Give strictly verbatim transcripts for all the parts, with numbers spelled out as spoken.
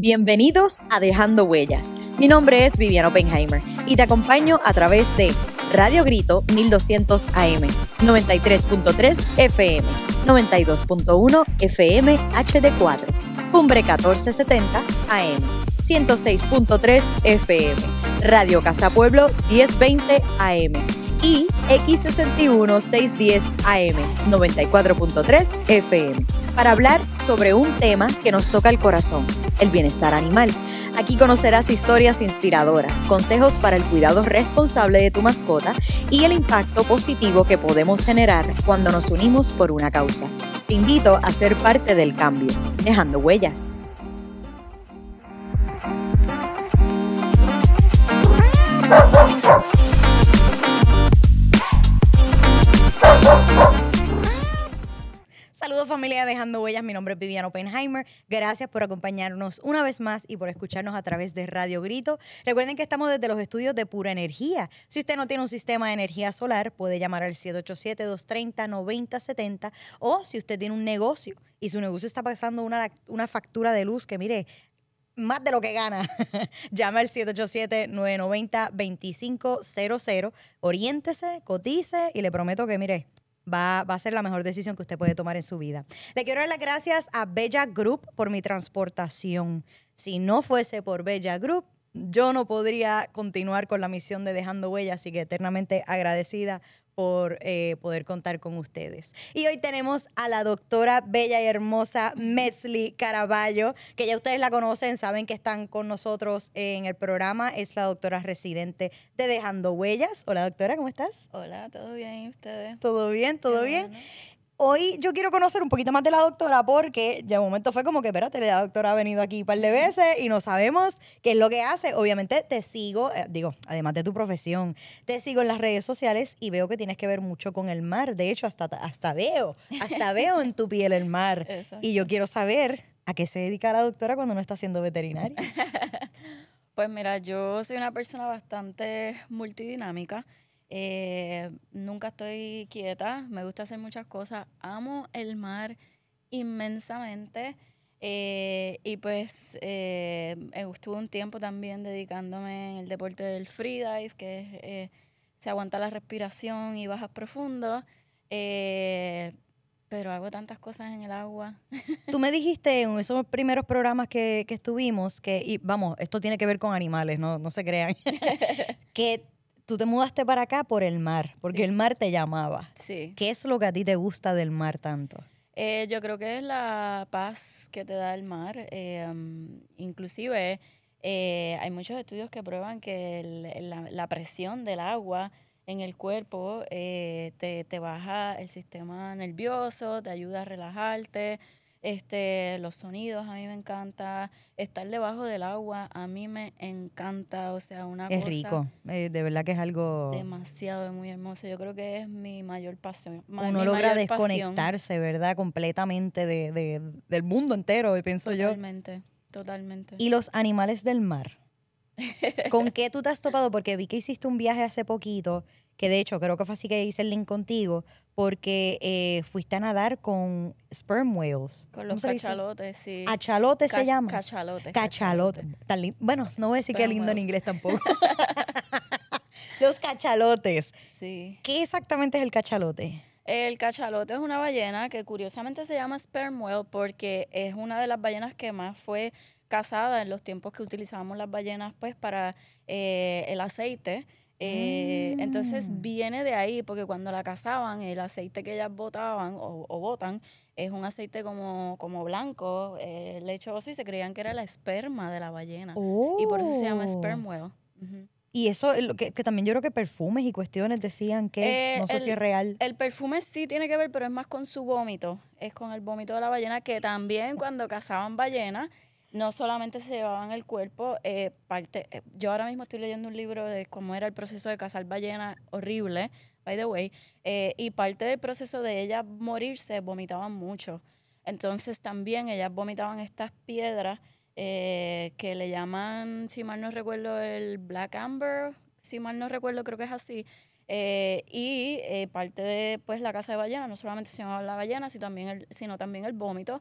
Bienvenidos a Dejando Huellas. Mi nombre es Viviana Oppenheimer y te acompaño a través de Radio Grito mil doscientos A M, noventa y tres punto tres F M, noventa y dos punto uno F M H D cuatro, Cumbre catorce setenta A M, ciento seis punto tres F M, Radio Casa Pueblo diez veinte A M y X sesenta y uno seiscientos diez A M, noventa y cuatro punto tres F M, para hablar sobre un tema que nos toca el corazón, el bienestar animal. Aquí conocerás historias inspiradoras, consejos para el cuidado responsable de tu mascota y el impacto positivo que podemos generar cuando nos unimos por una causa. Te invito a ser parte del cambio, dejando huellas. Saludos familia de Dejando Huellas, mi nombre es Viviana Oppenheimer. Gracias por acompañarnos una vez más y por escucharnos a través de Radio Grito. Recuerden que estamos desde los estudios de Pura Energía. Si usted no tiene un sistema de energía solar, puede llamar al siete ocho siete, dos tres cero, nueve cero siete cero, o si usted tiene un negocio y su negocio está pasando una, una factura de luz que mire, más de lo que gana, llama al siete ocho siete, nueve nueve cero, dos cinco cero cero, oriéntese, cotice y le prometo que mire, Va, va a ser la mejor decisión que usted puede tomar en su vida. Le quiero dar las gracias a Bella Group por mi transportación. Si no fuese por Bella Group, yo no podría continuar con la misión de Dejando Huellas, así que eternamente agradecida por eh, poder contar con ustedes. Y hoy tenemos a la doctora bella y hermosa Metzli Caraballo, que ya ustedes la conocen, saben que están con nosotros en el programa. Es la doctora residente de Dejando Huellas. Hola, doctora, ¿cómo estás? Hola, ¿todo bien? ¿Y ustedes? ¿Todo bien? ¿Todo Qué bien? bueno. Hoy yo quiero conocer un poquito más de la doctora porque ya un momento fue como que, espérate, la doctora ha venido aquí un par de veces y no sabemos qué es lo que hace. Obviamente te sigo, eh, digo, además de tu profesión, te sigo en las redes sociales y veo que tienes que ver mucho con el mar. De hecho, hasta, hasta veo, hasta veo en tu piel el mar. Exacto. Y yo quiero saber a qué se dedica la doctora cuando no está siendo veterinaria. Pues mira, yo soy una persona bastante multidinámica. Eh, nunca estoy quieta, me gusta hacer muchas cosas. Amo el mar inmensamente. Eh, y pues eh, estuve un tiempo también dedicándome al deporte del freedive, que es, eh, se aguanta la respiración y bajas profundo. Eh, pero hago tantas cosas en el agua. Tú me dijiste en esos primeros programas que, que estuvimos que, y vamos, esto tiene que ver con animales, no, no se crean, que tú te mudaste para acá por el mar, porque Sí. el mar te llamaba. Sí. ¿Qué es lo que a ti te gusta del mar tanto? Eh, yo creo que es la paz que te da el mar. Eh, um, inclusive eh, hay muchos estudios que prueban que el- la, la presión del agua en el cuerpo eh, te, te baja el sistema nervioso, te ayuda a relajarte. Este, los sonidos a mí me encanta. Estar debajo del agua a mí me encanta. O sea, una Es cosa rico, eh, de verdad que es algo... demasiado, muy hermoso. Yo creo que es mi mayor pasión. ma- Uno mi logra mayor pasión. desconectarse, ¿verdad? Completamente de, de- del mundo entero, pienso yo. Totalmente, totalmente. Y los animales del mar. ¿Con qué tú te has topado? Porque vi que hiciste un viaje hace poquito, que de hecho creo que fue así que hice el link contigo, porque eh, fuiste a nadar con sperm whales. Con ¿Cómo los se le dice? cachalotes, sí. Achalote se Ca- llama. Cachalotes. Cachalote. Tan lin- Bueno, no voy a decir que Sperm lindo en whales. inglés tampoco. Los cachalotes. Sí. ¿Qué exactamente es el cachalote? El cachalote es una ballena que curiosamente se llama sperm whale porque es una de las ballenas que más fue cazada en los tiempos que utilizábamos las ballenas pues para eh, el aceite. Eh, Mm. Entonces viene de ahí porque cuando la cazaban el aceite que ellas botaban o, o botan es un aceite como, como blanco, eh, lechoso, y se creían que era la esperma de la ballena. Y por eso se llama sperm whale. Ujú. Y eso, eh, lo que, que también yo creo que perfumes y cuestiones decían que, Eh, no sé si el- es real. El perfume sí tiene que ver, pero es más con su vómito. Es con el vómito de la ballena, que también cuando cazaban ballenas, no solamente se llevaban el cuerpo, eh, parte, eh, yo ahora mismo estoy leyendo un libro de cómo era el proceso de cazar ballena, horrible, by the way, eh, y parte del proceso de ellas morirse, vomitaban mucho. Entonces también ellas vomitaban estas piedras eh, que le llaman, si mal no recuerdo, el black amber, si mal no recuerdo, creo que es así. Eh, y eh, parte de pues la caza de ballena no solamente se llamaba la ballena, sino también el, sino también el vómito,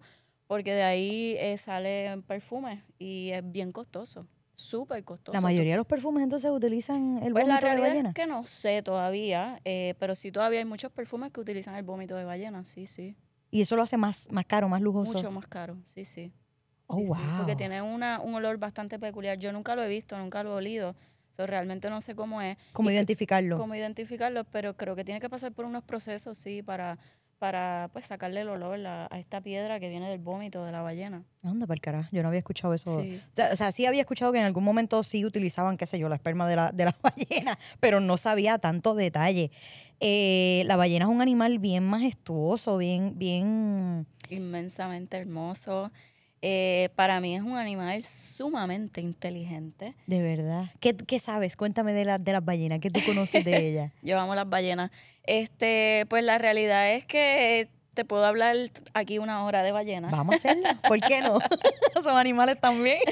porque de ahí eh, sale perfume y es bien costoso, súper costoso. La mayoría de los perfumes entonces utilizan el Pues la vómito de realidad ballena. es que no sé todavía, eh, pero sí todavía hay muchos perfumes que utilizan el vómito de ballena, sí, sí. Y eso lo hace más, más caro, más lujoso. Mucho más caro, sí, sí. Oh, sí, wow. sí, porque tiene una, un olor bastante peculiar. Yo nunca lo he visto, nunca lo he olido. So, realmente no sé cómo es. ¿Cómo y identificarlo? Que, cómo identificarlo, pero creo que tiene que pasar por unos procesos, sí, para, para pues sacarle el olor a, a esta piedra que viene del vómito de la ballena. Anda, para el carajo. Yo no había escuchado eso. Sí. O, sea, o sea, sí había escuchado que en algún momento sí utilizaban, qué sé yo, la esperma de la, de la ballena, pero no sabía tanto detalle. Eh, la ballena es un animal bien majestuoso, bien, bien... Inmensamente hermoso. Eh, para mí es un animal sumamente inteligente. De verdad. ¿Qué, qué sabes? Cuéntame de, la, de las ballenas. ¿Qué tú conoces de ellas? Yo amo las ballenas. Este, pues la realidad es que te puedo hablar aquí una hora de ballenas. Vamos a hacerlo. ¿Por qué no? Son animales también.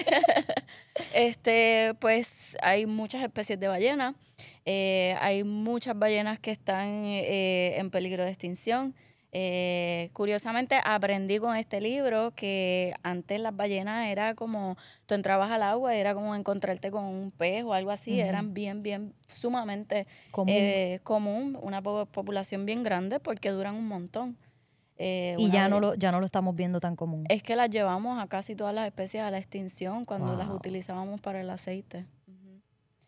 Este, pues hay muchas especies de ballenas. Eh, hay muchas ballenas que están eh, en peligro de extinción. Eh, curiosamente aprendí con este libro que antes las ballenas era como, tú entrabas al agua y era como encontrarte con un pez o algo así, uh-huh. Eran bien, bien sumamente común, eh, común una po- población bien grande porque duran un montón. Eh, y ya no, lo, ya no lo estamos viendo tan común. Es que las llevamos a casi todas las especies a la extinción cuando wow. las utilizábamos para el aceite. Uh-huh.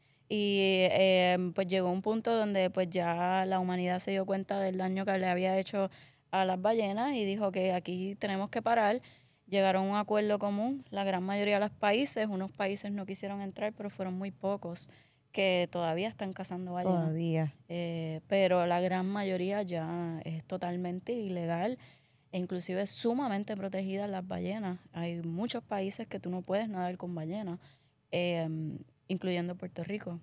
Y eh, pues llegó un punto donde pues ya la humanidad se dio cuenta del daño que le había hecho a las ballenas y dijo que aquí tenemos que parar. Llegaron a un acuerdo común, la gran mayoría de los países, unos países no quisieron entrar, pero fueron muy pocos que todavía están cazando ballenas. Todavía. Eh, pero la gran mayoría ya es totalmente ilegal e inclusive sumamente protegidas las ballenas. Hay muchos países que tú no puedes nadar con ballenas, eh, incluyendo Puerto Rico.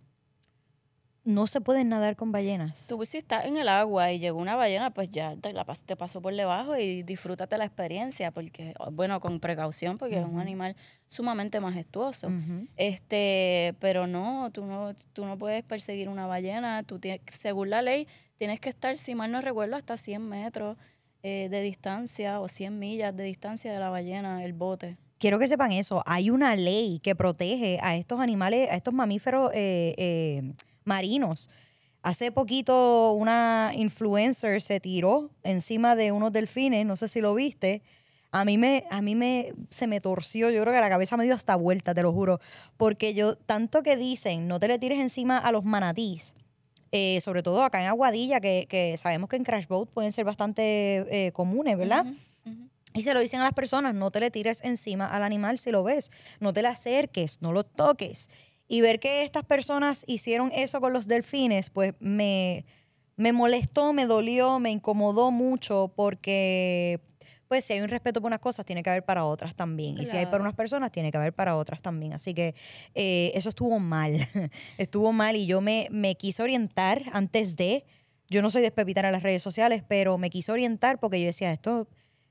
No se pueden nadar con ballenas. Tú si estás en el agua y llegó una ballena, pues ya te, la, te pasó por debajo y disfrútate la experiencia, porque, bueno, con precaución, porque uh-huh. es un animal sumamente majestuoso. Uh-huh. Este, pero no, tú no, tú no puedes perseguir una ballena. Tú tienes, según la ley, tienes que estar, si mal no recuerdo, hasta cien metros eh, de distancia o cien millas de distancia de la ballena, el bote. Quiero que sepan eso. Hay una ley que protege a estos animales, a estos mamíferos eh, eh, marinos. Hace poquito una influencer se tiró encima de unos delfines, no sé si lo viste. A mí me, a mí me, se me torció, yo creo que la cabeza me dio hasta vuelta, te lo juro. Porque yo, tanto que dicen, no te le tires encima a los manatís, eh, sobre todo acá en Aguadilla, que, que sabemos que en Crash Boat pueden ser bastante eh, comunes, ¿verdad? Uh-huh, uh-huh. Y se lo dicen a las personas, no te le tires encima al animal si lo ves, no te le acerques, no lo toques. Y ver que estas personas hicieron eso con los delfines, pues me, me molestó, me dolió, me incomodó mucho porque, pues, si hay un respeto por unas cosas, tiene que haber para otras también. Claro. Y si hay para unas personas, tiene que haber para otras también. Así que eh, eso estuvo mal. estuvo mal y yo me, me quise orientar antes de... Yo no soy de despepitar en las redes sociales, pero me quise orientar porque yo decía, esto,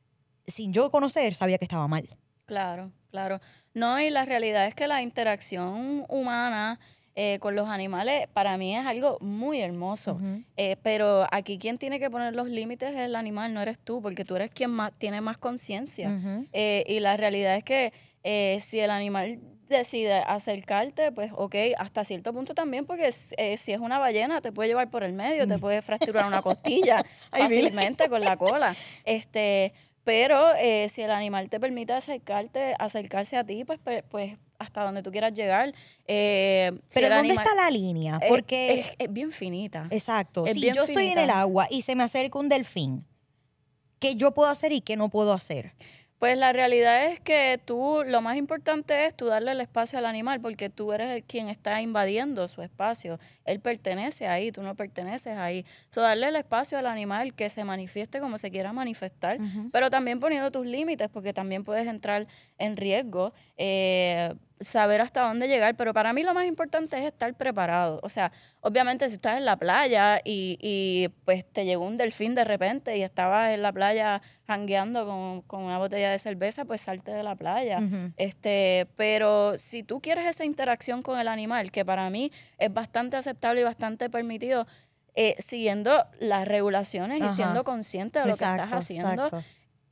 sin yo conocer, sabía que estaba mal. Claro, claro. No, y la realidad es que la interacción humana eh, con los animales para mí es algo muy hermoso. Uh-huh. Eh, pero aquí quien tiene que poner los límites es el animal, no eres tú, porque tú eres quien más, tiene más conciencia. Uh-huh. Eh, y la realidad es que eh, si el animal decide acercarte, pues ok, hasta cierto punto también, porque eh, si es una ballena te puede llevar por el medio, te puede fracturar una costilla fácilmente con la cola. Este... Pero eh, si el animal te permite acercarte, acercarse a ti, pues, pues hasta donde tú quieras llegar. Eh, si Pero ¿dónde animal, está la línea? Porque es, es, es bien finita. Exacto. Es si bien yo finita. estoy en el agua y se me acerca un delfín, ¿qué yo puedo hacer y qué no puedo hacer? Pues la realidad es que tú, lo más importante es tú darle el espacio al animal, porque tú eres el quien está invadiendo su espacio. Él pertenece ahí, tú no perteneces ahí. So, darle el espacio al animal que se manifieste como se quiera manifestar, uh-huh. pero también poniendo tus límites, porque también puedes entrar en riesgo, eh, saber hasta dónde llegar. Pero para mí lo más importante es estar preparado. O sea, obviamente si estás en la playa y, y pues te llegó un delfín de repente y estabas en la playa jangueando con, con una botella de cerveza, pues salte de la playa. Uh-huh. Este, pero si tú quieres esa interacción con el animal, que para mí es bastante aceptable y bastante permitido, eh, siguiendo las regulaciones, ajá, y siendo consciente de lo exacto, que estás haciendo, exacto.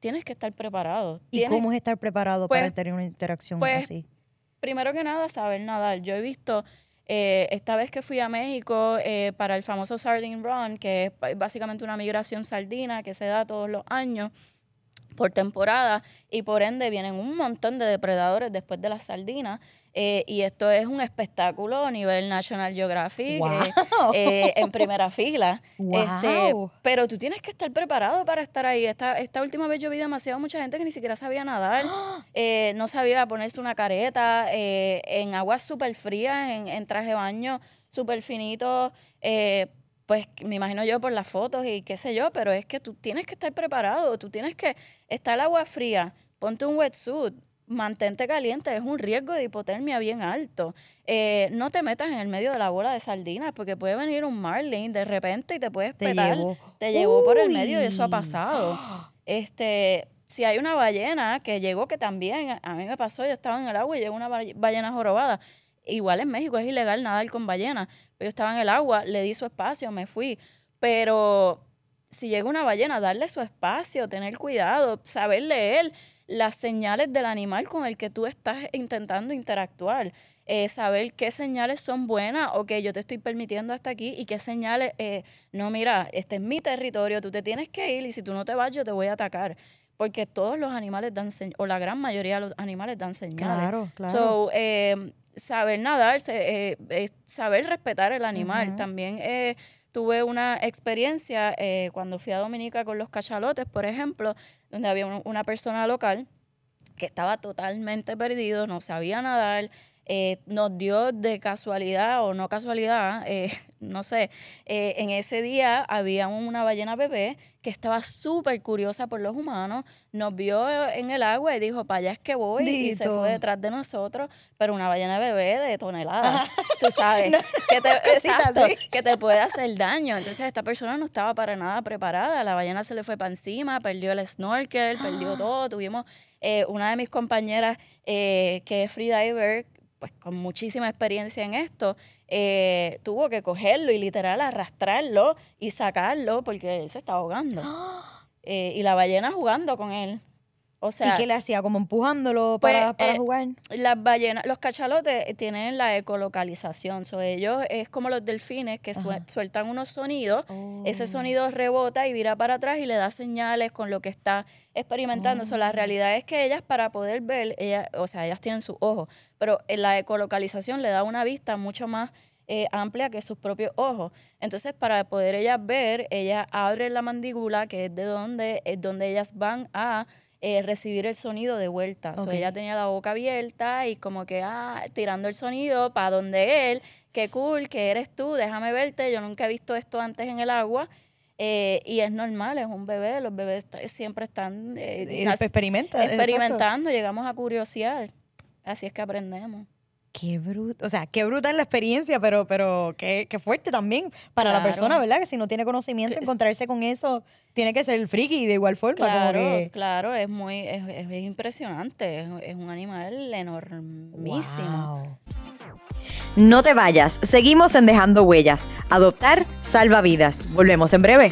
tienes que estar preparado. ¿Y Tienes, cómo es estar preparado pues, para tener una interacción pues, así? Primero que nada, saber nadar. Yo he visto, eh, esta vez que fui a México eh, para el famoso Sardine Run, que es básicamente una migración sardina que se da todos los años por temporada, y por ende vienen un montón de depredadores después de las sardinas, eh, y esto es un espectáculo a nivel National Geographic, Wow. eh, eh, en primera fila. Wow. Este, pero tú tienes que estar preparado para estar ahí. Esta, esta última vez yo vi demasiado mucha gente que ni siquiera sabía nadar, eh, no sabía ponerse una careta, eh, en aguas súper frías, en, en traje de baño súper finito, eh, pues me imagino yo por las fotos y qué sé yo, pero es que tú tienes que estar preparado, tú tienes que estar el agua fría, ponte un wetsuit, mantente caliente, es un riesgo de hipotermia bien alto. Eh, no te metas en el medio de la bola de sardinas porque puede venir un marlin de repente y te puedes Te petar. llevó. Te llevó por el Uy. medio y eso ha pasado. Este, si hay una ballena que llegó, que también a mí me pasó, yo estaba en el agua y llegó una ballena jorobada. Igual en México es ilegal nadar con ballenas. Yo estaba en el agua, le di su espacio, me fui. Pero si llega una ballena, darle su espacio, tener cuidado, saber leer las señales del animal con el que tú estás intentando interactuar. Eh, saber qué señales son buenas o que yo te estoy permitiendo hasta aquí y qué señales, eh, no, mira, este es mi territorio, tú te tienes que ir y si tú no te vas yo te voy a atacar. Porque todos los animales dan señales, o la gran mayoría de los animales dan señales. Claro, claro. So, eh, saber nadar, eh, eh, saber respetar el animal. Uh-huh. También eh, tuve una experiencia eh, cuando fui a Dominica con los cachalotes, por ejemplo, donde había un, una persona local que estaba totalmente perdido, no sabía nadar, eh, nos dio de casualidad o no casualidad, eh, no sé, eh, en ese día había una ballena bebé que estaba súper curiosa por los humanos, nos vio en el agua y dijo, para allá es que voy, Dito. Y se fue detrás de nosotros, pero una ballena bebé de toneladas, tú sabes, no, que, te, exacto, que te puede hacer daño. Entonces esta persona no estaba para nada preparada, la ballena se le fue para encima, perdió el snorkel, perdió todo. Tuvimos eh, una de mis compañeras eh, que es freediver, pues con muchísima experiencia en esto, eh, tuvo que cogerlo y literal arrastrarlo y sacarlo porque él se estaba ahogando. Eh, y la ballena jugando con él. O sea, ¿y qué le hacía? ¿Como empujándolo para, pues, para eh, jugar? Las ballenas, los cachalotes tienen la ecolocalización. So, ellos es como los delfines que su sueltan unos sonidos. Oh. Ese sonido rebota y vira para atrás y le da señales con lo que está experimentando. Oh. So, la realidad es que ellas, para poder ver, ellas, o sea, ellas tienen sus ojos, pero la ecolocalización le da una vista mucho más Eh, amplia que sus propios ojos. Entonces, para poder ellas ver, ellas abren la mandíbula, que es de donde, es donde ellas van a eh, recibir el sonido de vuelta. Okay. So, ella tenía la boca abierta y como que ah, tirando el sonido para donde él, qué cool, que eres tú, déjame verte, yo nunca he visto esto antes en el agua. Eh, y es normal, es un bebé, los bebés t- siempre están eh, Experimenta, experimentando, exacto. Llegamos a curiosear, así es que aprendemos. Qué bruto, o sea, qué bruta es la experiencia, pero, pero qué, qué fuerte también para claro. la persona, ¿verdad? Que si no tiene conocimiento, encontrarse con eso tiene que ser friki de igual forma. Claro, como que... claro, es muy, es, es impresionante, es, es un animal enormísimo. Wow. No te vayas, seguimos en Dejando Huellas. Adoptar salva vidas. Volvemos en breve.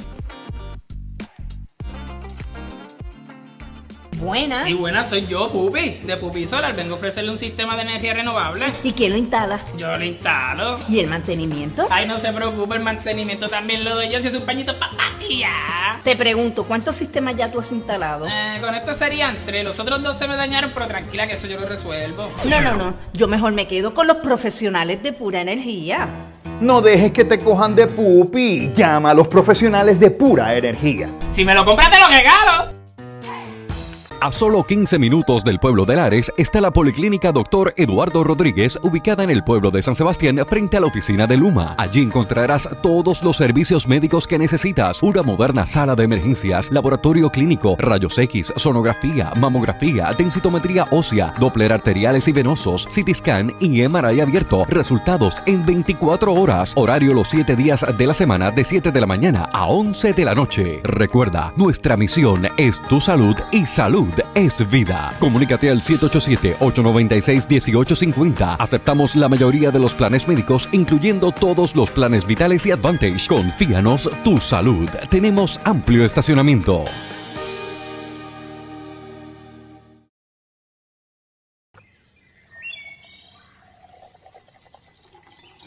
Buenas. Sí, buenas, soy yo, Pupi, de Pupi Solar. Vengo a ofrecerle un sistema de energía renovable. ¿Y quién lo instala? Yo lo instalo. ¿Y el mantenimiento? Ay, no se preocupe, el mantenimiento también lo doy yo, si es un pañito papá y ya. Te pregunto, ¿cuántos sistemas ya tú has instalado? Eh, con esto serían tres, los otros dos se me dañaron, pero tranquila que eso yo lo resuelvo. No, no, no, yo mejor me quedo con los profesionales de Pura Energía. No dejes que te cojan de pupi, llama a los profesionales de Pura Energía. Si me lo compras te lo regalo. A solo quince minutos del pueblo de Lares está la Policlínica Doctor Eduardo Rodríguez, ubicada en el pueblo de San Sebastián, frente a la oficina de Luma. Allí encontrarás todos los servicios médicos que necesitas: una moderna sala de emergencias, laboratorio clínico, rayos X, sonografía, mamografía, densitometría ósea, doppler arteriales y venosos, C T scan y M R I abierto. Resultados en veinticuatro horas. Horario los siete días de la semana, de siete de la mañana a once de la noche. Recuerda, nuestra misión es tu salud y salud es vida. Comunícate al siete ocho siete, ocho nueve seis, uno ocho cinco cero. Aceptamos la mayoría de los planes médicos, incluyendo todos los planes vitales y Advantage. Confíanos tu salud. Tenemos amplio estacionamiento.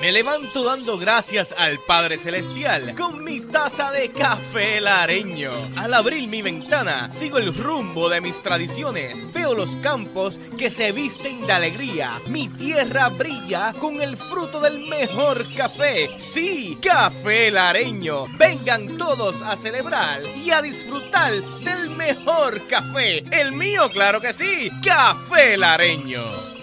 Me levanto dando gracias al Padre Celestial con mi taza de café lareño. Al abrir mi ventana, sigo el rumbo de mis tradiciones. Veo los campos que se visten de alegría. Mi tierra brilla con el fruto del mejor café. Sí, café lareño. Vengan todos a celebrar y a disfrutar del mejor café. El mío, claro que sí. Café lareño.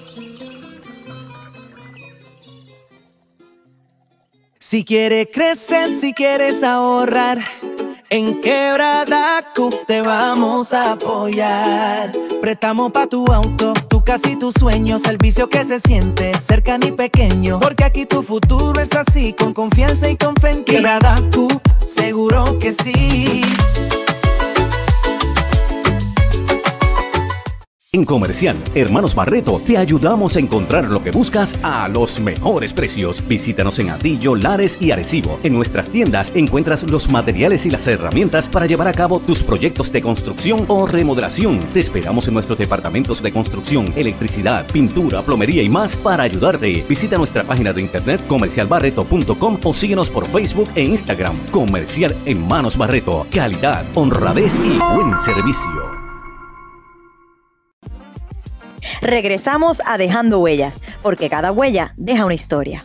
Si quieres crecer, si quieres ahorrar, en Quebradacu te vamos a apoyar. Préstamo pa' tu auto, tu casa y tus sueños, servicio que se siente cercano y pequeño. Porque aquí tu futuro es así, con confianza y con fe en Quebradacu, seguro que sí. En Comercial Hermanos Barreto te ayudamos a encontrar lo que buscas a los mejores precios. Visítanos en Atillo, Lares y Arecibo. En nuestras tiendas encuentras los materiales y las herramientas para llevar a cabo tus proyectos de construcción o remodelación. Te esperamos en nuestros departamentos de construcción, electricidad, pintura, plomería y más para ayudarte. Visita nuestra página de internet comercial barreto punto com o síguenos por Facebook e Instagram. Comercial Hermanos Barreto. Calidad, honradez y buen servicio. Regresamos a Dejando Huellas, porque cada huella deja una historia.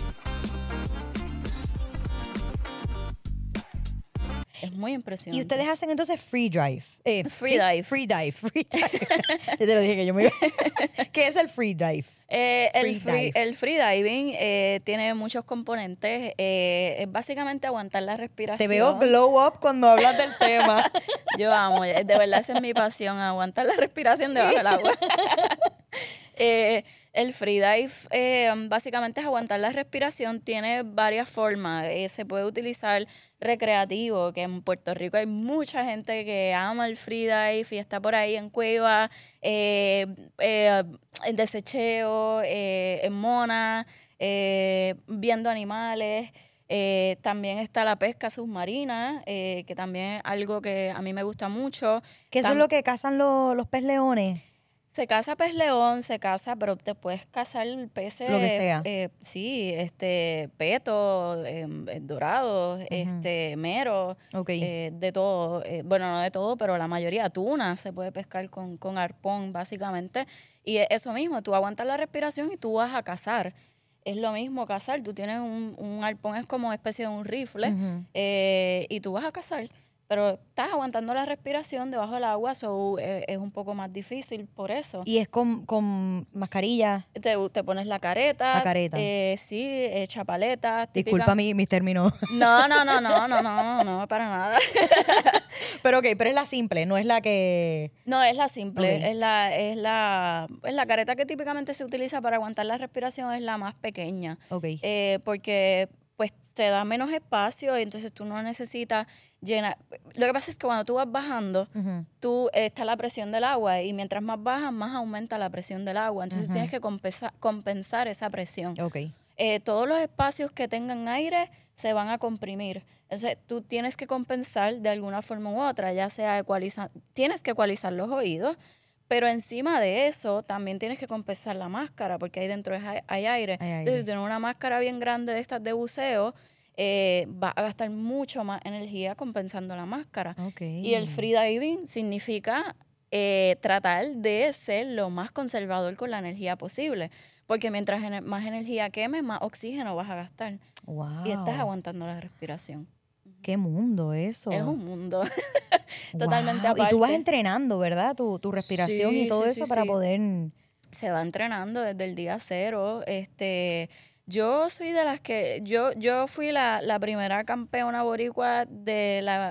Es muy impresionante. Y ustedes hacen entonces free drive. Eh, free ¿sí? dive. Free dive. Free dive. Yo te lo dije que yo me iba. ¿Qué es el free dive? Eh, el, Free free, dive. el freediving eh, tiene muchos componentes. Eh, es básicamente aguantar la respiración. Te veo glow up cuando hablas del tema. Yo amo, de verdad esa es mi pasión, aguantar la respiración debajo del agua. eh, el freedive eh, básicamente es aguantar la respiración, tiene varias formas. Eh, se puede utilizar recreativo, que en Puerto Rico hay mucha gente que ama el freedive y está por ahí en cueva, eh, eh, en desecheo, eh, en mona, eh, viendo animales. Eh, también está la pesca submarina, eh, que también es algo que a mí me gusta mucho. Que eso Tam- es lo que cazan los, los pez leones. Se caza pez león, se caza, pero te puedes cazar peces. Lo que sea. Eh, sí, este, peto, eh, dorados, este, mero, Ok. eh, de todo. Eh, bueno, no de todo, pero la mayoría, tuna se puede pescar con, con arpón, básicamente. Y eso mismo, tú aguantas la respiración y tú vas a cazar. Es lo mismo cazar. Tú tienes un, un arpón, es como especie de un rifle, Ujú. eh, y tú vas a cazar. Pero estás aguantando la respiración debajo del agua, so, eh, es un poco más difícil por eso. Y es con, con mascarilla. Te, te pones la careta. La careta. Eh, sí, eh, chapaleta. Disculpa mi, mis términos. No, no, no, no, no, no, no, para nada. Pero ok, pero es la simple, no es la que... No, es la simple. Ok. Es la, es la, es la careta que típicamente se utiliza para aguantar la respiración, es la más pequeña. Ok. Eh, porque pues te da menos espacio y entonces tú no necesitas llenar. Lo que pasa es que cuando tú vas bajando, Ujú. tú eh, está la presión del agua y mientras más bajas, más aumenta la presión del agua. Entonces Ujú. tienes que compensar, compensar esa presión. Ok. Eh, todos los espacios que tengan aire se van a comprimir. Entonces, tú tienes que compensar de alguna forma u otra, ya sea ecualizar, tienes que ecualizar los oídos, pero encima de eso también tienes que compensar la máscara, porque ahí dentro es- hay aire. Hay aire. Entonces, si tienes una máscara bien grande de estas de buceo, eh, va a gastar mucho más energía compensando la máscara. Ok. Y el freediving significa eh, tratar de ser lo más conservador con la energía posible. Porque mientras ener- más energía quemes, más oxígeno vas a gastar. Wow. Y estás aguantando la respiración. Qué mundo eso. Es un mundo totalmente Wow. aparte. Y tú vas entrenando, ¿verdad? Tu, tu respiración Sí, y todo sí, eso sí, para sí. poder... Se va entrenando desde el día cero. Este, yo soy de las que... Yo, yo fui la, la primera campeona boricua de la...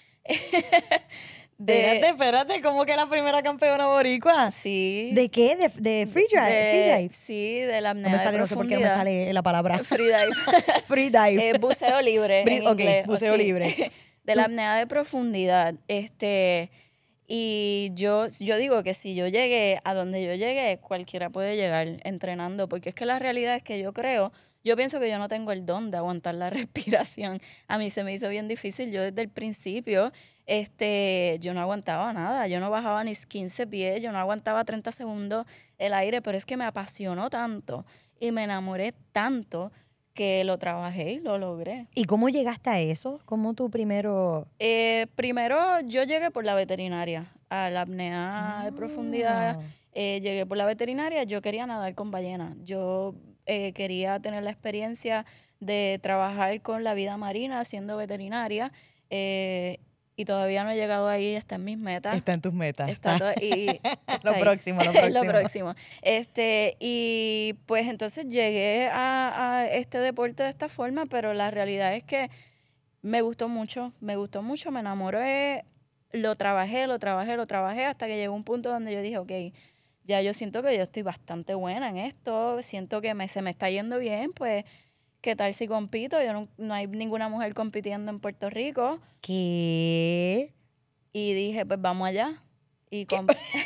de- Espérate, espérate, ¿cómo que la primera campeona boricua? Sí. ¿De qué? ¿De, de free drive? de- free dive? Sí, de la apnea No me sale, de no sé por qué no me profundidad. sale la palabra. Free dive. Free dive. Eh, buceo libre. Bri- en ok, inglés, o buceo sí. libre. De la apnea de profundidad. Este, y yo, yo digo que si yo llegué a donde yo llegué, cualquiera puede llegar entrenando, porque es que la realidad es que yo creo, yo pienso que yo no tengo el don de aguantar la respiración. A mí se me hizo bien difícil. Yo desde el principio, este, yo no aguantaba nada. Yo no bajaba ni quince pies, yo no aguantaba treinta segundos el aire, pero es que me apasionó tanto y me enamoré tanto que lo trabajé y lo logré. ¿Y cómo llegaste a eso? ¿Cómo tú primero...? Eh, primero yo llegué por la veterinaria, a la apnea Ah. de profundidad. Eh, llegué por la veterinaria, yo quería nadar con ballenas. Yo eh, quería tener la experiencia de trabajar con la vida marina siendo veterinaria. Eh, y todavía no he llegado ahí, está en mis metas. Está en tus metas. Está todo- y está Lo ahí. próximo, lo próximo. Lo próximo. Este, y pues entonces llegué a, a este deporte de esta forma, pero la realidad es que me gustó mucho, me gustó mucho, me enamoré, lo trabajé, lo trabajé, lo trabajé, hasta que llegó un punto donde yo dije, ok, ya yo siento que yo estoy bastante buena en esto, siento que me, se me está yendo bien, pues, ¿qué tal si compito? Yo no, no hay ninguna mujer compitiendo en Puerto Rico. ¿Qué? Y dije, pues vamos allá. Y com-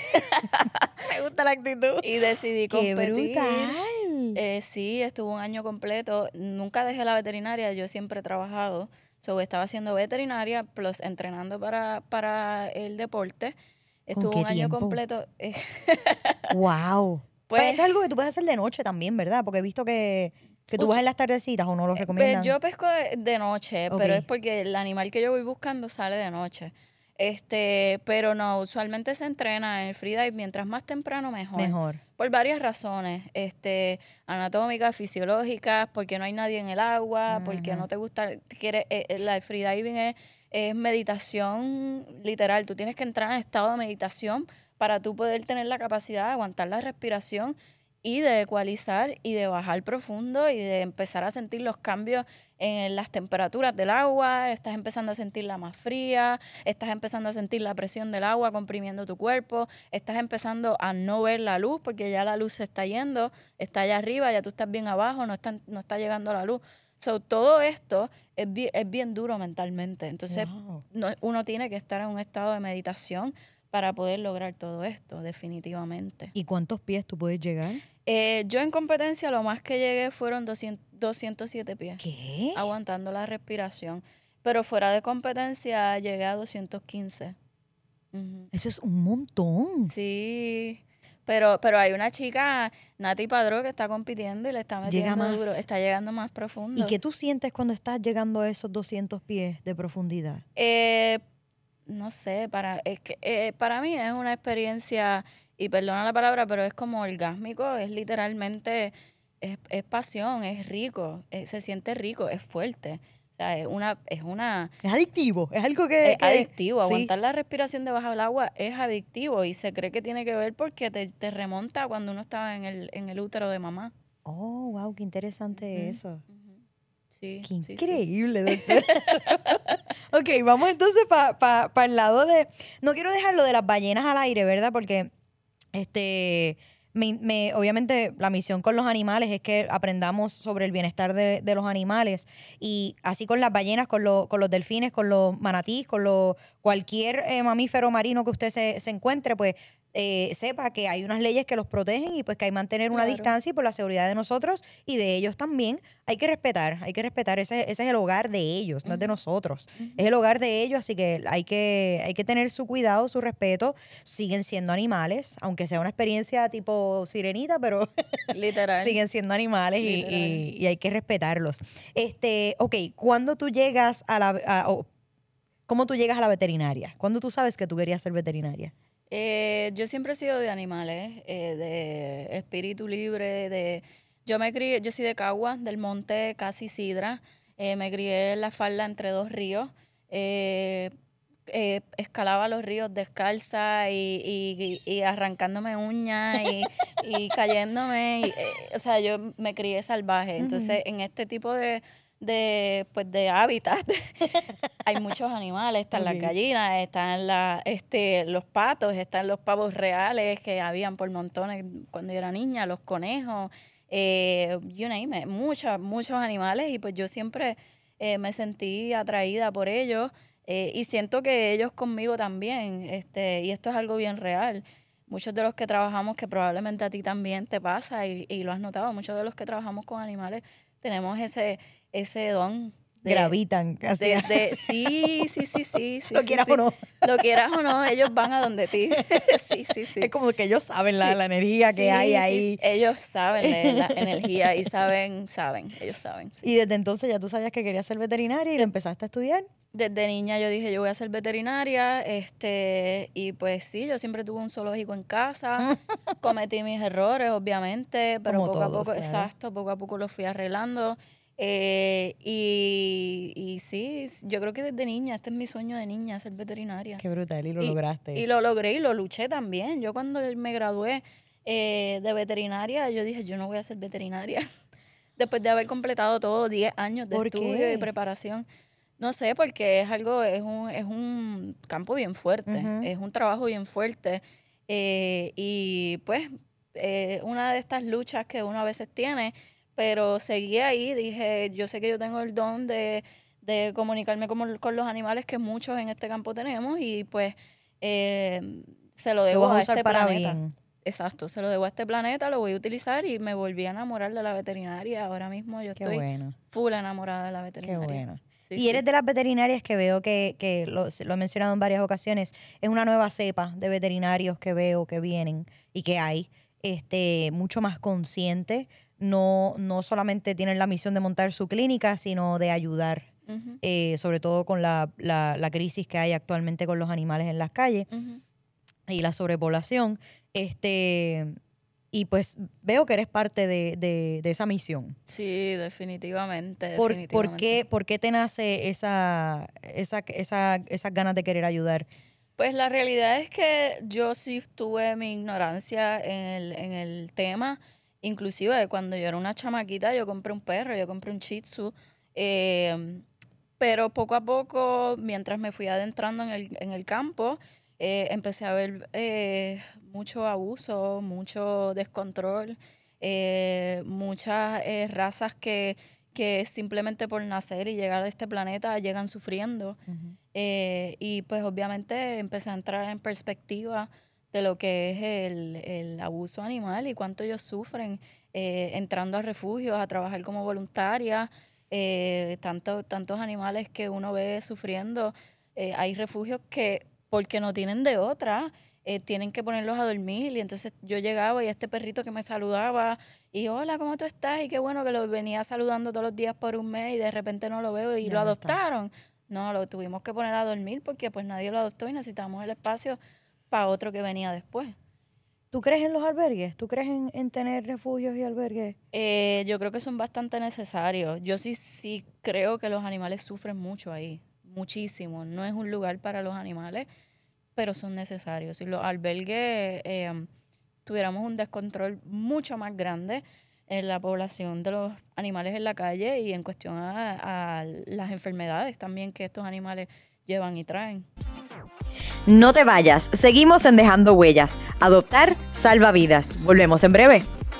Me gusta la actitud. Y decidí ¡Qué competir. brutal! Eh, sí, estuve un año completo. Nunca dejé la veterinaria, yo siempre he trabajado. So, estaba haciendo veterinaria, plus entrenando para, para el deporte. Estuve qué un año tiempo? completo. eh, ¡Wow! Pues- Pues, esto es algo que tú puedes hacer de noche también, ¿verdad? Porque he visto que, que tú Us- vas en las tardecitas o no lo Pues recomiendan. yo pesco de, de noche, Ok. pero es porque el animal que yo voy buscando sale de noche. Este, pero no, usualmente se entrena en el freedive, mientras más temprano mejor. Mejor. Por varias razones, este, anatómicas, fisiológicas, porque no hay nadie en el agua, porque no te gusta, quiere, eh, eh, la freediving es, es meditación literal, tú tienes que entrar en estado de meditación para tú poder tener la capacidad de aguantar la respiración y de ecualizar y de bajar profundo y de empezar a sentir los cambios en las temperaturas del agua, estás empezando a sentirla más fría, estás empezando a sentir la presión del agua comprimiendo tu cuerpo, estás empezando a no ver la luz porque ya la luz se está yendo, está allá arriba, ya tú estás bien abajo, no está, no está llegando la luz. So, todo esto es bien, es bien duro mentalmente. Entonces, Wow. no, uno tiene que estar en un estado de meditación para poder lograr todo esto, definitivamente. ¿Y cuántos pies tú puedes llegar? Eh, yo en competencia lo más que llegué fueron doscientos, doscientos siete pies. ¿Qué? Aguantando la respiración. Pero fuera de competencia llegué a doscientos quince. Ujú. Eso es un montón. Sí. Pero, pero hay una chica, Nati Padró, que está compitiendo y le está metiendo Llega más. duro. Está llegando más profundo. ¿Y qué tú sientes cuando estás llegando a esos doscientos pies de profundidad? Eh, no sé, para, es que, eh, para mí es una experiencia, y perdona la palabra, pero es como orgásmico, es literalmente, es, es pasión, es rico, es- se siente rico, es fuerte. O sea, es una, es una, Es adictivo. Es algo que... es que- adictivo. sí. Aguantar la respiración debajo del agua es adictivo y se cree que tiene que ver porque te, te remonta a cuando uno estaba en el, en el útero de mamá. Oh, wow, qué interesante Ujú. eso. Sí, Qué sí, sí. increíble, doctor. Ok, vamos entonces para pa, pa el lado de... No quiero dejarlo de las ballenas al aire, ¿verdad? Porque, este, me, me- obviamente, la misión con los animales es que aprendamos sobre el bienestar de, de los animales. Y así con las ballenas, con, lo- con los delfines, con los manatís, con lo, cualquier eh, mamífero marino que usted se, se encuentre, pues... eh, sepa que hay unas leyes que los protegen y pues que hay que mantener una Claro. distancia y por la seguridad de nosotros y de ellos también hay que respetar, hay que respetar, ese, ese es el hogar de ellos, no es de nosotros, es el hogar de ellos, así que hay que hay que tener su cuidado, su respeto, siguen siendo animales, aunque sea una experiencia tipo sirenita, pero Literal. siguen siendo animales y, Literal. y- y hay que respetarlos. Este, ok, ¿cuándo tú llegas a la... a- o, ¿Cómo tú llegas a la veterinaria? ¿Cuándo tú sabes que tú querías ser veterinaria? Eh, yo siempre he sido de animales, eh, de espíritu libre, de... Yo me crié, yo soy de Cagua, del monte Casi Sidra, eh, me crié en la falda entre dos ríos, eh, eh, escalaba los ríos descalza y, y, y- y arrancándome uñas y, y cayéndome, y, eh, o sea, yo me crié salvaje, entonces en este tipo de... de pues de hábitat hay muchos animales, están Ok. las gallinas, están la, este, los patos, están los pavos reales que habían por montones cuando yo era niña, los conejos, eh, you name it, muchos, muchos animales y pues yo siempre eh, me sentí atraída por ellos eh, y siento que ellos conmigo también, este, y esto es algo bien real. Muchos de los que trabajamos, que probablemente a ti también te pasa y, y lo has notado, muchos de los que trabajamos con animales tenemos ese, ese don de, gravitan casi. De, de, sí, sí, sí, sí. sí Lo sí, quieras sí. o no. Lo quieras o no, ellos van a donde ti. Sí, sí, sí. Es como que ellos saben la, Sí. la energía que Sí, hay sí, ahí. ellos saben la, la energía y saben, saben, ellos saben. Sí. Y desde entonces ya tú sabías que querías ser veterinaria y lo empezaste a estudiar. Desde niña yo dije, yo voy a ser veterinaria, este, y pues sí, yo siempre tuve un zoológico en casa, cometí mis errores, obviamente, pero Como poco a todos, poco, claro. exacto, poco a poco los fui arreglando. Eh, y, y sí, yo creo que desde niña, este es mi sueño de niña, ser veterinaria. Qué brutal, y lo Y- lograste. Y lo logré y lo luché también. Yo cuando me gradué eh, de veterinaria, yo dije, yo no voy a ser veterinaria. Después de haber completado todo, diez años de ¿Por estudio qué? y preparación. No sé, porque es algo, es un, es un campo bien fuerte, Ujú. es un trabajo bien fuerte. eh, y pues, eh, una de estas luchas que uno a veces tiene, pero seguí ahí, dije, yo sé que yo tengo el don de, de comunicarme con, con los animales que muchos en este campo tenemos y pues eh, se lo debo vas a a usar este para planeta. bien. Exacto, se lo debo a este planeta, lo voy a utilizar y me volví a enamorar de la veterinaria. Ahora mismo yo Qué estoy bueno. full enamorada de la Qué veterinaria. bueno. Sí, y sí. eres de las veterinarias que veo que, que lo, lo he mencionado en varias ocasiones, es una nueva cepa de veterinarios que veo que vienen y que hay, este, mucho más conscientes, no, no solamente tienen la misión de montar su clínica, sino de ayudar, Ujú, eh, sobre todo con la, la, la crisis que hay actualmente con los animales en las calles ujú. y la sobrepoblación. Este, y pues veo que eres parte de, de, de esa misión. Sí, definitivamente, ¿Por, definitivamente. ¿por qué, ¿Por qué te nace esa, esa, esa, esas ganas de querer ayudar? Pues la realidad es que yo sí tuve mi ignorancia en el, en el tema. Inclusive cuando yo era una chamaquita, yo compré un perro, yo compré un Shih Tzu. eh, pero poco a poco, mientras me fui adentrando en el, en el campo, eh, empecé a ver eh, mucho abuso, mucho descontrol, eh, muchas eh, razas que, que simplemente por nacer y llegar a este planeta llegan sufriendo. Eh, y pues obviamente empecé a entrar en perspectiva de lo que es el, el abuso animal y cuánto ellos sufren eh, entrando a refugios, a trabajar como voluntaria, eh, tanto, tantos animales que uno ve sufriendo. Eh, hay refugios que, porque no tienen de otra, eh, tienen que ponerlos a dormir y entonces yo llegaba y este perrito que me saludaba y hola, ¿cómo tú estás? Y qué bueno que lo venía saludando todos los días por un mes y de repente no lo veo y Ya lo no está. adoptaron. No, lo tuvimos que poner a dormir porque pues nadie lo adoptó y necesitamos el espacio para otro que venía después. ¿Tú crees en los albergues? ¿Tú crees en, en tener refugios y albergues? Eh, yo creo que son bastante necesarios. Yo sí, sí creo que los animales sufren mucho ahí, muchísimo. No es un lugar para los animales, pero son necesarios. Si los albergues eh, tuviéramos un descontrol mucho más grande en la población de los animales en la calle y en cuestión a, a las enfermedades también que estos animales llevan y traen. No te vayas, seguimos en Dejando Huellas. Adoptar salva vidas. Volvemos en breve.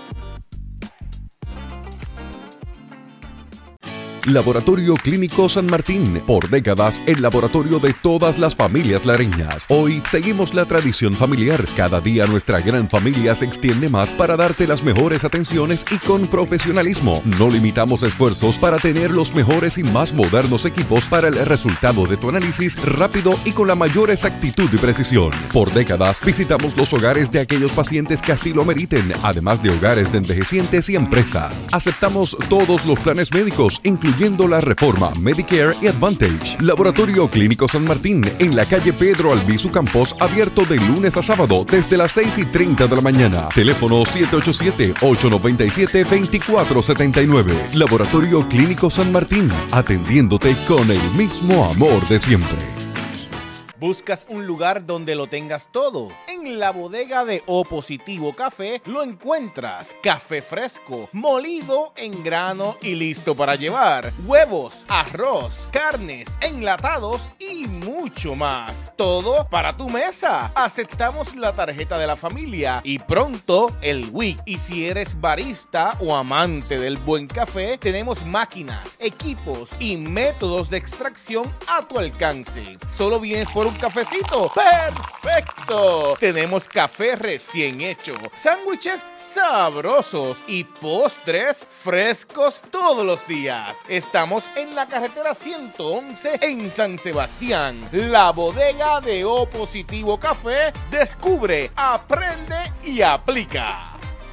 Laboratorio Clínico San Martín, por décadas el laboratorio de todas las familias lareñas. Hoy seguimos la tradición familiar. Cada día nuestra gran familia se extiende más para darte las mejores atenciones y con profesionalismo. No limitamos esfuerzos para tener los mejores y más modernos equipos para el resultado de tu análisis rápido y con la mayor exactitud y precisión. Por décadas visitamos los hogares de aquellos pacientes que así lo meriten, además de hogares de envejecientes y empresas. Aceptamos todos los planes médicos, incluyendo la reforma Medicare y Advantage. Laboratorio Clínico San Martín, en la calle Pedro Albizu Campos, abierto de lunes a sábado desde las seis y treinta de la mañana. Teléfono siete ocho siete, ocho nueve siete, dos cuatro siete nueve. Laboratorio Clínico San Martín, atendiéndote con el mismo amor de siempre. ¿Buscas un lugar donde lo tengas todo? En la bodega de O Positivo Café lo encuentras. Café fresco, molido en grano y listo para llevar. Huevos, arroz, carnes, enlatados y mucho más. Todo para tu mesa. Aceptamos la tarjeta de la familia y pronto el W I C. Y si eres barista o amante del buen café, tenemos máquinas, equipos y métodos de extracción a tu alcance. Solo vienes por por un cafecito? ¡Perfecto! Tenemos café recién hecho, sándwiches sabrosos y postres frescos todos los días. Estamos en la carretera ciento once en San Sebastián. La bodega de O Positivo Café. Descubre, aprende y aplica.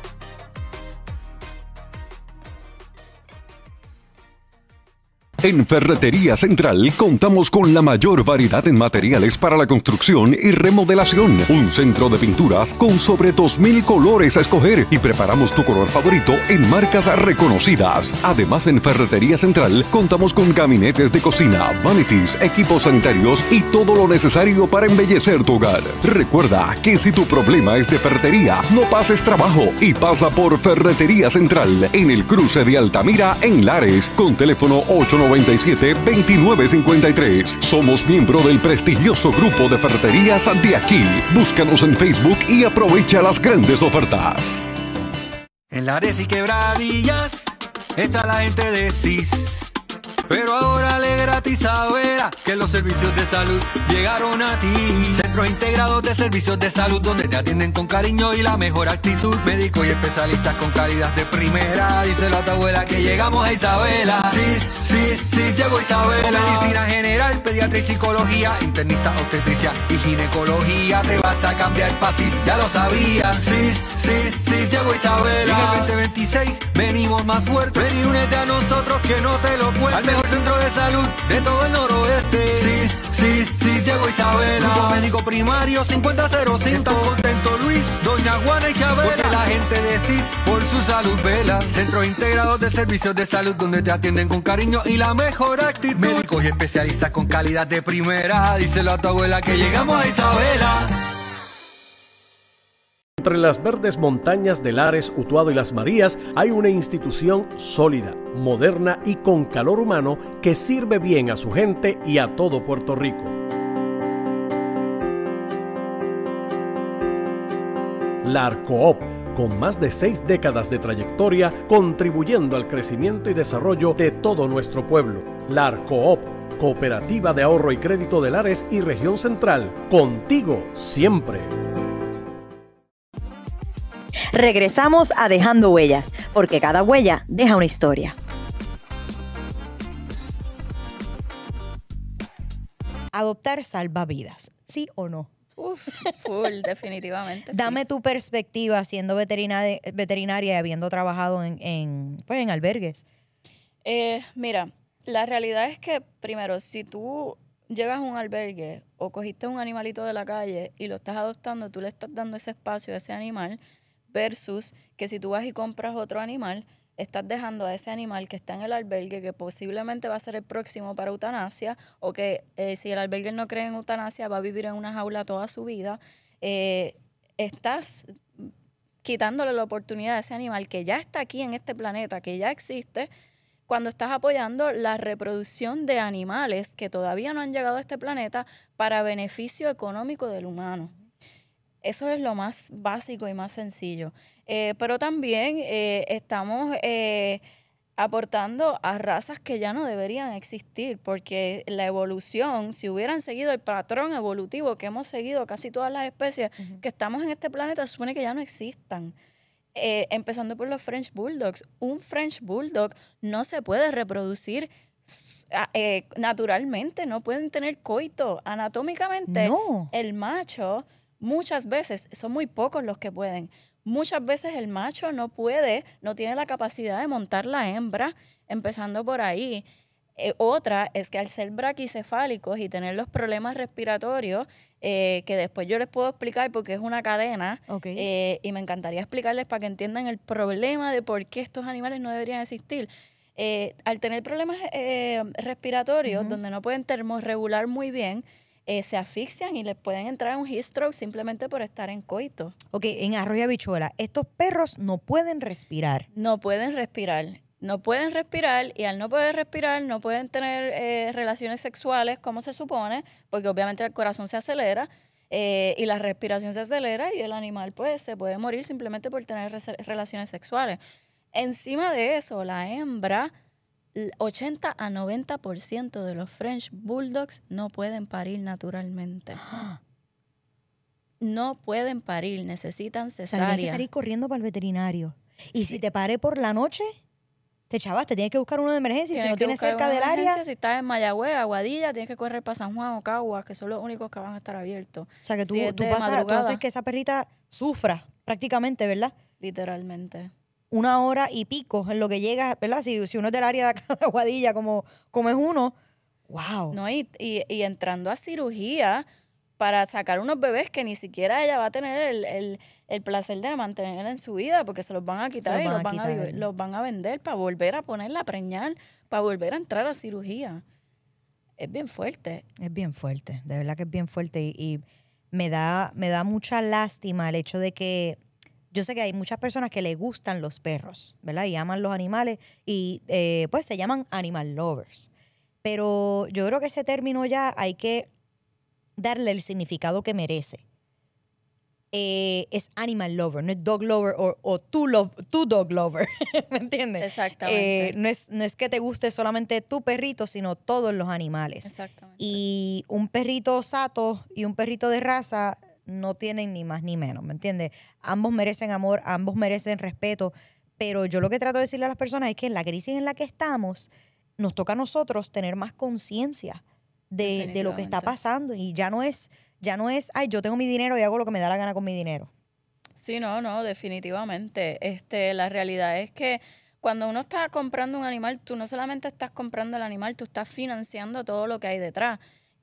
En Ferretería Central contamos con la mayor variedad en materiales para la construcción y remodelación. Un centro de pinturas con sobre dos mil colores a escoger y preparamos tu color favorito en marcas reconocidas. Además, en Ferretería Central contamos con gabinetes de cocina, vanities, equipos sanitarios y todo lo necesario para embellecer tu hogar. Recuerda que si tu problema es de ferretería, no pases trabajo y pasa por Ferretería Central en el cruce de Altamira en Lares con teléfono ocho nueve siete, dos nueve cinco tres. Somos miembro del prestigioso grupo de ferreterías de aquí. Búscanos en Facebook y aprovecha las grandes ofertas. En Lares y Quebradillas está la gente de C I S, pero ahora le gratis a Vera que los servicios de salud llegaron a ti. Centros integrados de servicios de salud donde te atienden con cariño y la mejor actitud. Médicos y especialistas con calidad de primera. Díselo a tu abuela que llegamos a Isabela. Sí, sí, sí, llegó Isabela. Con medicina general, pediatría y psicología, internista, obstetricia y ginecología. Te vas a cambiar pa' C I S, ya lo sabías. Sí, sí, sí, llegó Isabela. Y en el veinte veintiséis venimos más fuerte. Ven y únete a nosotros que no te lo cuento. Al mejor centro de salud de todo el noroeste. Sí, sí, sí, llegó Isabela. Grupo médico primario cincuenta cero cinco. Están contentos Luis, doña Juana y Chabela. Porque la gente de C I S por su salud vela. Centros integrados de servicios de salud donde te atienden con cariño y la mejor actitud. Médicos y especialistas con calidad de primera. Díselo a tu abuela que llegamos a Isabela. Entre las verdes montañas de Lares, Utuado y Las Marías hay una institución sólida, moderna y con calor humano que sirve bien a su gente y a todo Puerto Rico. La Arcoop, con más de seis décadas de trayectoria, contribuyendo al crecimiento y desarrollo de todo nuestro pueblo. La Arcoop, Cooperativa de Ahorro y Crédito de Lares y Región Central, contigo siempre. Regresamos a Dejando Huellas, porque cada huella deja una historia. Adoptar salva vidas, ¿sí o no? Uf, full, definitivamente. Dame sí. tu perspectiva siendo veterinaria, veterinaria y habiendo trabajado en, en, pues, en albergues. Eh, mira, la realidad es que, primero, si tú llegas a un albergue o cogiste un animalito de la calle y lo estás adoptando, tú le estás dando ese espacio a ese animal, versus que si tú vas y compras otro animal, estás dejando a ese animal que está en el albergue, que posiblemente va a ser el próximo para eutanasia, o que eh, si el albergue no cree en eutanasia, va a vivir en una jaula toda su vida. Eh, estás quitándole la oportunidad a ese animal que ya está aquí en este planeta, que ya existe, cuando estás apoyando la reproducción de animales que todavía no han llegado a este planeta para beneficio económico del humano. Eso es lo más básico y más sencillo. Eh, pero también eh, estamos eh, aportando a razas que ya no deberían existir, porque la evolución, si hubieran seguido el patrón evolutivo que hemos seguido casi todas las especies uh-huh. que estamos en este planeta, supone que ya no existan. Eh, empezando por los French Bulldogs. Un French Bulldog no se puede reproducir eh, naturalmente, no pueden tener coito. Anatómicamente, no. El macho... Muchas veces, son muy pocos los que pueden, muchas veces el macho no puede, no tiene la capacidad de montar la hembra, empezando por ahí. Eh, otra es que al ser braquicefálicos y tener los problemas respiratorios, eh, que después yo les puedo explicar porque es una cadena, okay. eh, y me encantaría explicarles para que entiendan el problema de por qué estos animales no deberían existir. Eh, al tener problemas eh, respiratorios, uh-huh. donde no pueden termorregular muy bien, Eh, se asfixian y les pueden entrar un heat stroke simplemente por estar en coito. Ok, en Arroyo Habichuela, estos perros no pueden respirar. No pueden respirar. No pueden respirar y al no poder respirar no pueden tener eh, relaciones sexuales como se supone, porque obviamente el corazón se acelera eh, y la respiración se acelera y el animal pues se puede morir simplemente por tener re- relaciones sexuales. Encima de eso, la hembra ochenta a noventa por ciento de los French Bulldogs no pueden parir naturalmente. No pueden parir, necesitan O sea, cesárea. tienes que salir corriendo para el veterinario. Y si te pare por la noche, te chavas, te tienes que buscar uno de emergencia. Y si no tienes cerca del área... Si estás en Mayagüez, Aguadilla, tienes que correr para San Juan o Caguas, que son los únicos que van a estar abiertos. O sea, que tú, Si es tú de pasas, tú madrugada, haces que esa perrita sufra prácticamente, ¿verdad? literalmente. Una hora y pico en lo que llega, ¿verdad? Si, si uno es del área de acá de Aguadilla, como, como es uno, wow. No, y, y, y entrando a cirugía para sacar unos bebés que ni siquiera ella va a tener el, el, el placer de mantener en su vida, porque se los van a quitar los y van los a van a, quitar. vive- los van a vender para volver a ponerla a preñar, para volver a entrar a cirugía. Es bien fuerte. Es bien fuerte, de verdad que es bien fuerte y, y me da, me da mucha lástima el hecho de que yo sé que hay muchas personas que les gustan los perros, ¿verdad? Y aman los animales y eh, pues se llaman animal lovers. Pero yo creo que ese término ya hay que darle el significado que merece. Eh, es animal lover, no es dog lover o, o tu, love, tu dog lover, ¿me entiendes? Exactamente. Eh, no, es, no es que te guste solamente tu perrito, sino todos los animales. Exactamente. Y un perrito sato y un perrito de raza no tienen ni más ni menos, ¿me entiendes? Ambos merecen amor, ambos merecen respeto, pero yo lo que trato de decirle a las personas es que en la crisis en la que estamos, nos toca a nosotros tener más conciencia de, de lo que está Definitivamente. pasando y ya no es, ya no es, ay, yo tengo mi dinero y hago lo que me da la gana con mi dinero. Sí, no, no, definitivamente. Este, la realidad es que cuando uno está comprando un animal, tú no solamente estás comprando el animal, tú estás financiando todo lo que hay detrás.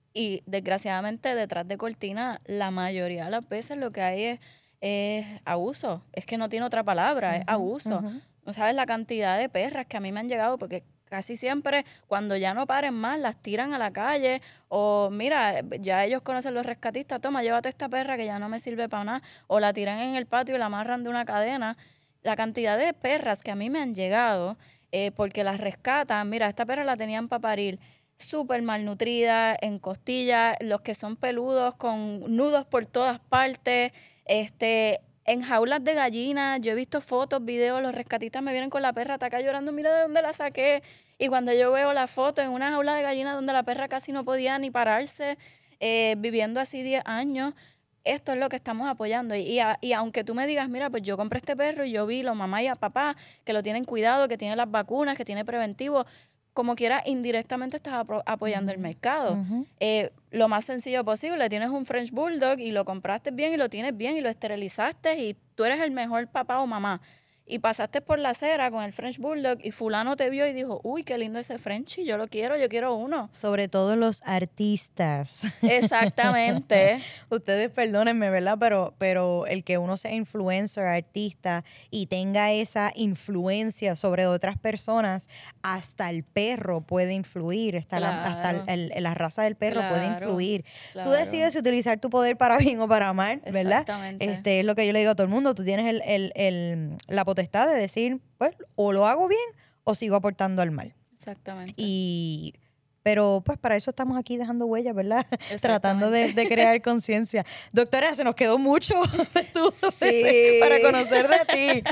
Y desgraciadamente detrás de cortina, la mayoría de las veces lo que hay es, es abuso. Es que no tiene otra palabra, es abuso. No sabes la cantidad de perras que a mí me han llegado, porque casi siempre cuando ya no paren más, las tiran a la calle o mira, ya ellos conocen los rescatistas, toma, llévate esta perra que ya no me sirve para nada, o la tiran en el patio y la amarran de una cadena. La cantidad de perras que a mí me han llegado eh, porque las rescatan, mira, esta perra la tenían para parir, súper malnutrida, en costillas, los que son peludos con nudos por todas partes, este... en jaulas de gallinas, yo he visto fotos, videos, los rescatistas me vienen con la perra, está acá llorando, mira de dónde la saqué. Y cuando yo veo la foto en una jaula de gallinas donde la perra casi no podía ni pararse, eh, viviendo así diez años, esto es lo que estamos apoyando. Y, y, a- y aunque tú me digas, mira, pues yo compré este perro y yo vi los mamá y a papá que lo tienen cuidado, que tiene las vacunas, que tiene preventivo, como quiera, indirectamente estás apo- apoyando el mercado. Eh, lo más sencillo posible, tienes un French Bulldog y lo compraste bien y lo tienes bien y lo esterilizaste y tú eres el mejor papá o mamá. Y pasaste por la acera con el French Bulldog y fulano te vio y dijo, uy, qué lindo ese Frenchie, yo lo quiero, yo quiero uno. Sobre todo los artistas. Exactamente. Ustedes perdónenme, ¿verdad? Pero, pero el que uno sea influencer, artista y tenga esa influencia sobre otras personas, hasta el perro puede influir, hasta, la, hasta el- el- la raza del perro puede Claro, influir. Tú claro. decides utilizar tu poder para bien o para mal, ¿verdad? Exactamente. Este es lo que yo le digo a todo el mundo. Tú tienes el, el- el- la potestad de decir, pues, o lo hago bien o sigo aportando al mal. Exactamente. Y, pero pues para eso estamos aquí dejando huellas, ¿verdad? Tratando de, de crear conciencia. Doctora, se nos quedó mucho de tu- Sí. para conocer de ti.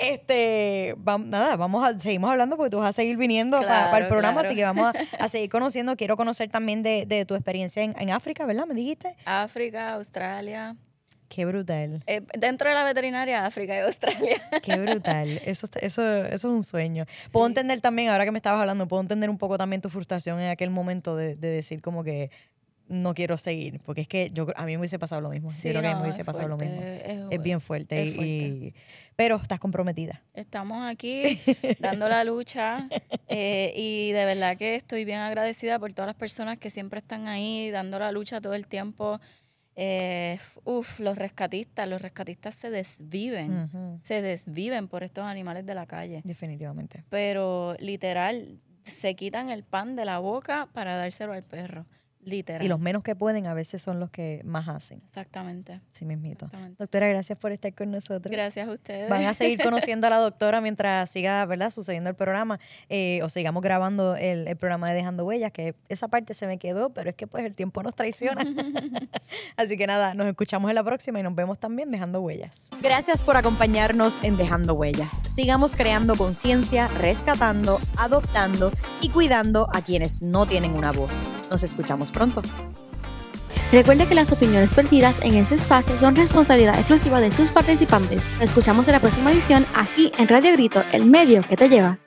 Este, vam- nada, vamos a seguimos hablando porque tú vas a seguir viniendo pa- para, Claro, el programa, claro. así que vamos a, a seguir conociendo. Quiero conocer también de, de tu experiencia en, en África, ¿verdad? ¿Me dijiste? África, Australia. Qué brutal. Eh, dentro de la veterinaria, África y Australia. Qué brutal. Eso, está- eso, eso es un sueño. Puedo entender también, ahora que me estabas hablando, puedo entender un poco también tu frustración en aquel momento de, de decir como que no quiero seguir. Porque es que yo a mí me hubiese pasado lo mismo. Sí, yo creo que no, me hubiese es pasado lo fuerte, mismo. es- Es, bien fuerte. es y- fuerte. y- pero estás comprometida. Estamos aquí dando la lucha eh, y de verdad que estoy bien agradecida por todas las personas que siempre están ahí dando la lucha todo el tiempo. Eh, uf, los rescatistas, los rescatistas se desviven, Ujú. se desviven por estos animales de la calle. Definitivamente. Pero literal, se quitan el pan de la boca para dárselo al perro. Literal. Y los menos que pueden a veces son los que más hacen. Exactamente. Sí mismito. Exactamente. Doctora, gracias por estar con nosotros. Gracias a ustedes. Van a seguir conociendo a la doctora mientras siga, ¿verdad?, sucediendo el programa eh, o sigamos grabando el, el programa de Dejando Huellas, que esa parte se me quedó, pero es que pues el tiempo nos traiciona. Así que nada, nos escuchamos en la próxima y nos vemos también Dejando Huellas. Gracias por acompañarnos en Dejando Huellas. Sigamos creando conciencia, rescatando, adoptando y cuidando a quienes no tienen una voz. Nos escuchamos pronto. Recuerde que las opiniones vertidas en este espacio son responsabilidad exclusiva de sus participantes. Nos escuchamos en la próxima edición aquí en Radio Grito, el medio que te lleva.